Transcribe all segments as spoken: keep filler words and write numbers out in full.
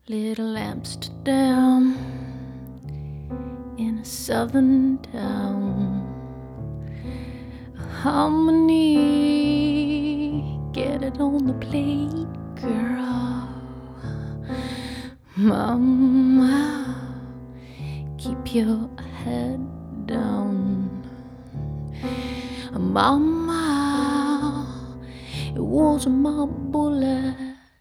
Little Amsterdam, in a southern town. Harmony, get it on the plate, girl. Mama, keep your head down. Mama, it wasn't my bullet.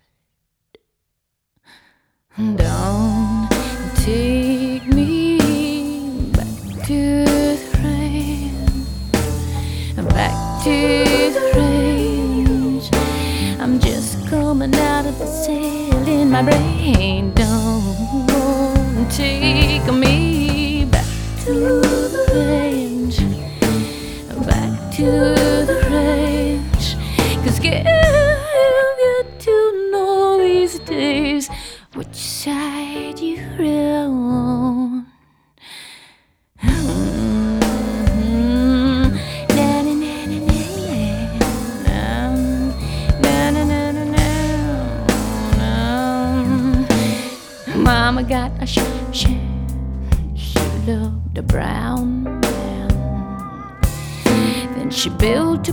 Don't take me back to the rain, back to the range. I'm just coming out of the cell in my brain. Don't take me back to the range, back to the range. 'Cause get, get to know these days which side you're on. Mm-hmm. Na, na, na, na, na, na, na, na, na, na, na. Mama got a sh sh she loved a brown man. Then she built a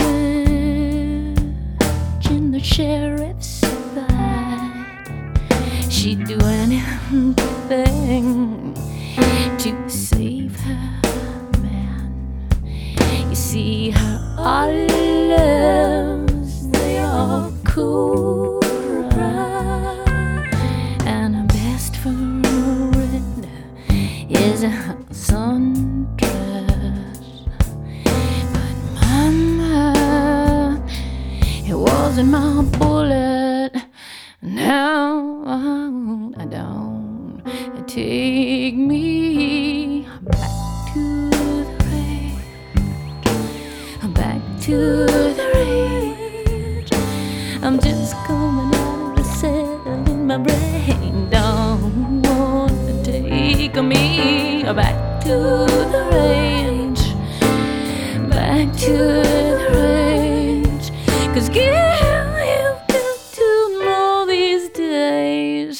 bridge in the sheriff's side. She'd do anything to save her man. You see, her olives, they are Cobra, and her best friend is a sundress. But mama, it wasn't my bullet. Now I don't take me back to the range, back to the range. I'm just coming out of the cell in my brain. Don't want to take me back to the range, back to the range. 'Cause girl, you've got to know these days.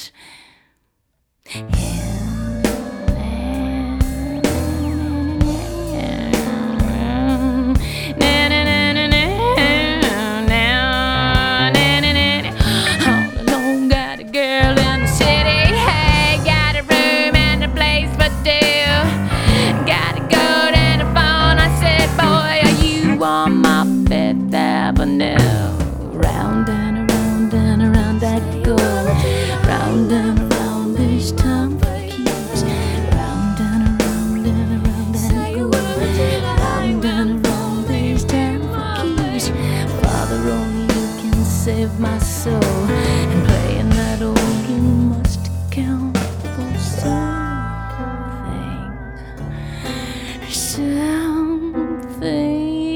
Round and around and around I go. Round and around, there's time for keeps. Round and around and around I go. Round and around, there's time for keeps. Father, only you can save my soul. And playing that organ must count for something. Something.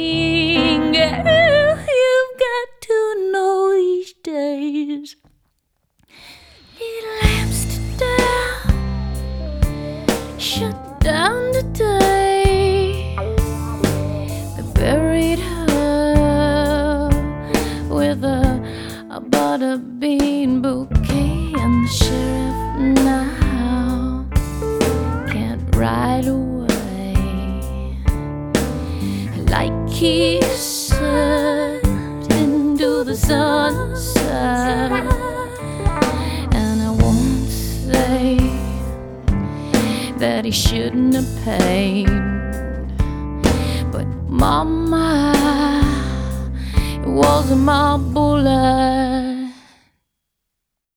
Days. Little Amsterdam shut down today. They buried her with a, a butter bean bouquet, and the sheriff now can't ride away like he said into the sunset. And I won't say that he shouldn't have paid, but mama, it wasn't my bullet.